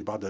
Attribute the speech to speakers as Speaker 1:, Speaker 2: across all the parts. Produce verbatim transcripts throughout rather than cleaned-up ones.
Speaker 1: بعض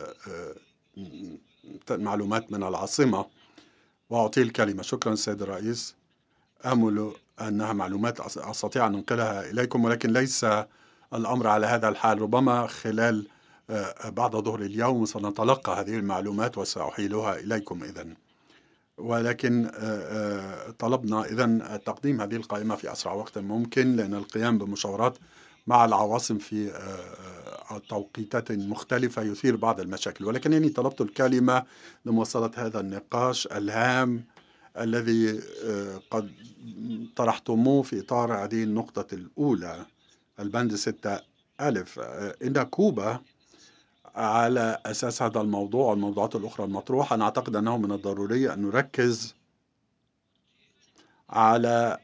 Speaker 1: المعلومات من العاصمة وأعطيه الكلمة. شكرا سيد الرئيس. آمل أنها معلومات أستطيع أن أنقلها إليكم، ولكن ليس الأمر على هذا الحال. ربما خلال بعد ظهر اليوم سنتلقى هذه المعلومات وسأحيلها إليكم إذن. ولكن طلبنا إذن تقديم هذه القائمة في أسرع وقت ممكن، لأن القيام بمشاورات مع العواصم في توقيتات مختلفة يثير بعض المشاكل. ولكنني طلبت الكلمة لمواصلة هذا النقاش الهام الذي قد طرحتموه في إطار هذه النقطة الأولى، البند ستة ألف. إن كوبا على أساس هذا الموضوع والموضوعات الأخرى المطروحة، أنا أعتقد أنه من الضروري أن نركز على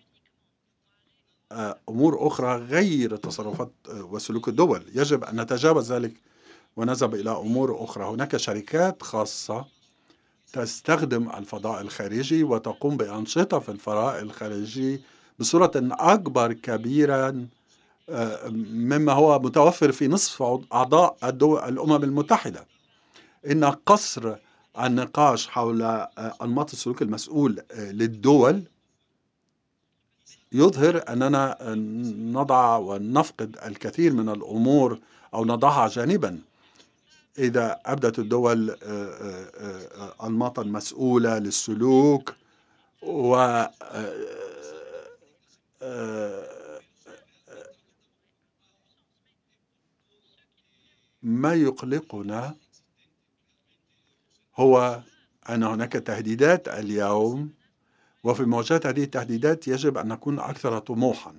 Speaker 1: أمور أخرى غير تصرفات وسلوك الدول. يجب أن نتجاوز ذلك ونذهب إلى أمور أخرى. هناك شركات خاصة تستخدم الفضاء الخارجي وتقوم بأنشطة في الفضاء الخارجي بصورة أكبر كبيرا مما هو متوفر في نصف أعضاء الدول الأمم المتحدة. إن قصر النقاش حول أنماط السلوك المسؤول للدول يظهر أننا نضع ونفقد الكثير من الأمور أو نضعها جانبا. إذا أبدت الدول أنماطا مسؤولة للسلوك و ما يقلقنا هو أن هناك تهديدات اليوم، وفي مواجهة هذه التهديدات يجب أن نكون أكثر طموحا.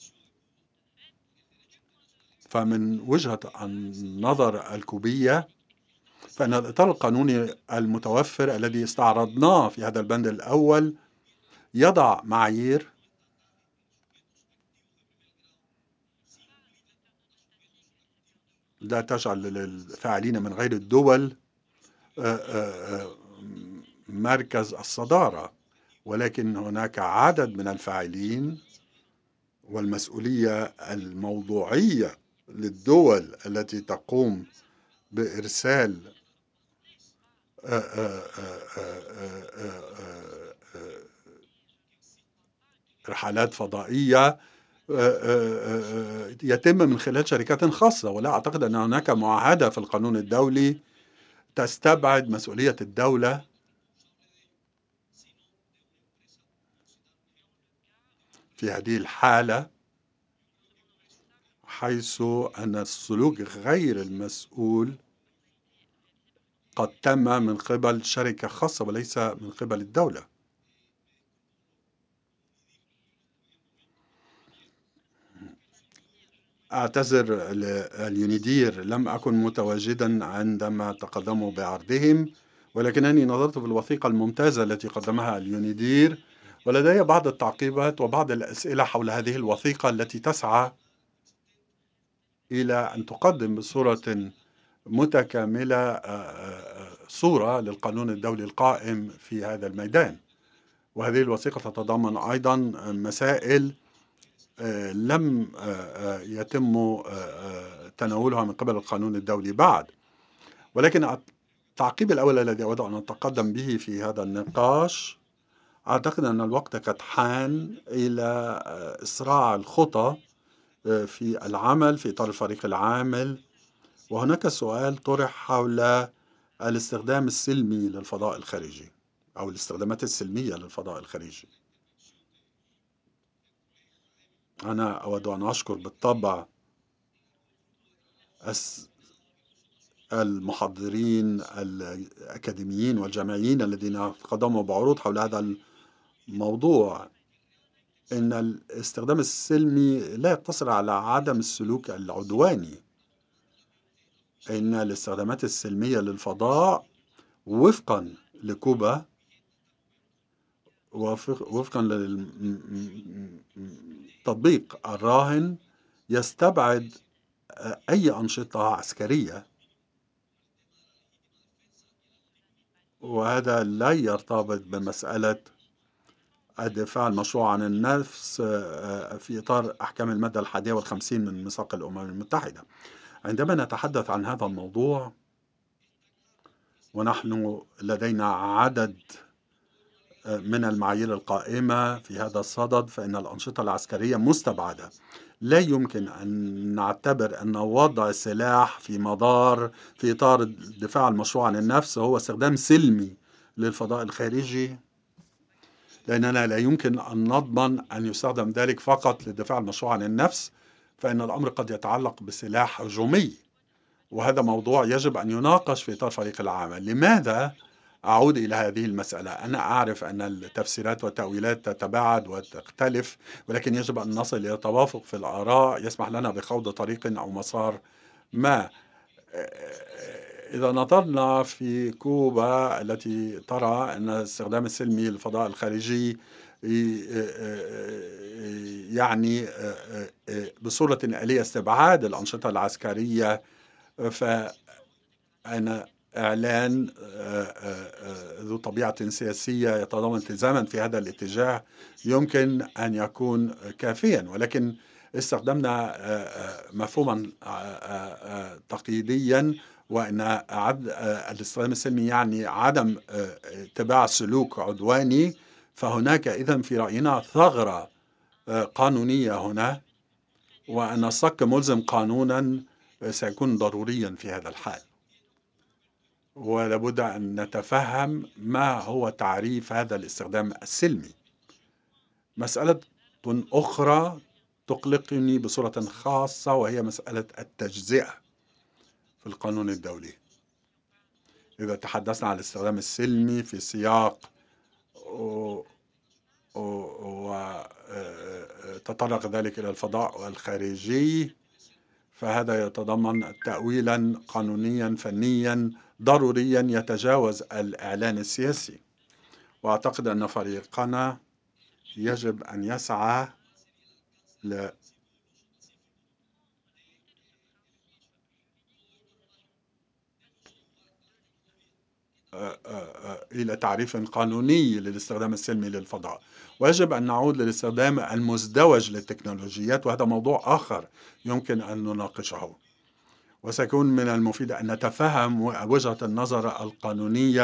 Speaker 1: فمن وجهة النظر الكوبية، فإن الإطار القانوني المتوفر الذي استعرضناه في هذا البند الأول يضع معايير لا تجعل للفاعلين من غير الدول مركز الصدارة، ولكن هناك عدد من الفاعلين والمسؤولية الموضوعية للدول التي تقوم بإرسال رحلات فضائية يتم من خلال شركات خاصة. ولا أعتقد أن هناك معاهدة في القانون الدولي تستبعد مسؤولية الدولة في هذه الحالة، حيث أن السلوك غير المسؤول قد تم من قبل شركة خاصة وليس من قبل الدولة. أعتذر اليونيدير، لم أكن متواجدا عندما تقدموا بعرضهم، ولكنني نظرت في الوثيقة الممتازة التي قدمها اليونيدير، ولدي بعض التعقيبات وبعض الأسئلة حول هذه الوثيقة التي تسعى إلى أن تقدم بصورة متكاملة صورة للقانون الدولي القائم في هذا الميدان. وهذه الوثيقة تتضمن أيضا مسائل لم يتم تناولها من قبل القانون الدولي بعد. ولكن التعقيب الأول الذي أود أن أتقدم به في هذا النقاش، أعتقد أن الوقت قد حان إلى إسراع الخطى في العمل في إطار الفريق العامل. وهناك سؤال طرح حول الاستخدام السلمي للفضاء الخارجي أو الاستخدامات السلمية للفضاء الخارجي. أنا أود أن أشكر بالطبع المحضرين الأكاديميين والجامعيين الذين قدموا بعروض حول هذا الموضوع. إن الاستخدام السلمي لا يقتصر على عدم السلوك العدواني. إن الاستخدامات السلمية للفضاء وفقا لكوبا، وفقا للتطبيق الراهن، يستبعد أي أنشطة عسكرية، وهذا لا يرتبط بمسألة الدفاع المشروع عن النفس في إطار أحكام المادة الحادية والخمسين من ميثاق الأمم المتحدة. عندما نتحدث عن هذا الموضوع ونحن لدينا عدد من المعايير القائمة في هذا الصدد، فإن الأنشطة العسكرية مستبعدة. لا يمكن أن نعتبر أن وضع السلاح في مدار في إطار الدفاع المشروع عن النفس هو استخدام سلمي للفضاء الخارجي، لأننا لا يمكن أن نضمن أن يستخدم ذلك فقط للدفاع المشروع عن النفس، فإن الأمر قد يتعلق بسلاح هجومي، وهذا موضوع يجب أن يناقش في إطار فريق العمل. لماذا أعود إلى هذه المسألة؟ أنا أعرف أن التفسيرات والتأويلات تتباعد وتختلف، ولكن يجب أن نصل إلى توافق في الآراء يسمح لنا بخوض طريق أو مسار ما. إذا نظرنا في كوبا التي ترى أن استخدام السلمي للفضاء الخارجي يعني بصورة آلية استبعاد الأنشطة العسكرية، فأنا إعلان ذو طبيعة سياسية يتضمن التزاما في هذا الاتجاه يمكن أن يكون كافيا، ولكن استخدمنا مفهوما تقييديا، وأن الاستخدام السلمي يعني عدم اتباع سلوك عدواني، فهناك إذن في رأينا ثغرة قانونية هنا، وأن الصك ملزم قانونا سيكون ضروريا في هذا الحال. ولابد أن نتفهم ما هو تعريف هذا الاستخدام السلمي. مسألة أخرى تقلقني بصورة خاصة وهي مسألة التجزئة في القانون الدولي. إذا تحدثنا عن الاستخدام السلمي في سياق وتطرق ذلك إلى الفضاء الخارجي، فهذا يتضمن تأويلا قانونيا فنيا ضروريا يتجاوز الإعلان السياسي، وأعتقد أن فريقنا يجب أن يسعى ل إلى تعريف قانوني للاستخدام السلمي للفضاء، ويجب أن نعود للاستخدام المزدوج للتكنولوجيات، وهذا موضوع آخر يمكن أن نناقشه، وسيكون من المفيد أن نتفهم وجهة النظر القانونية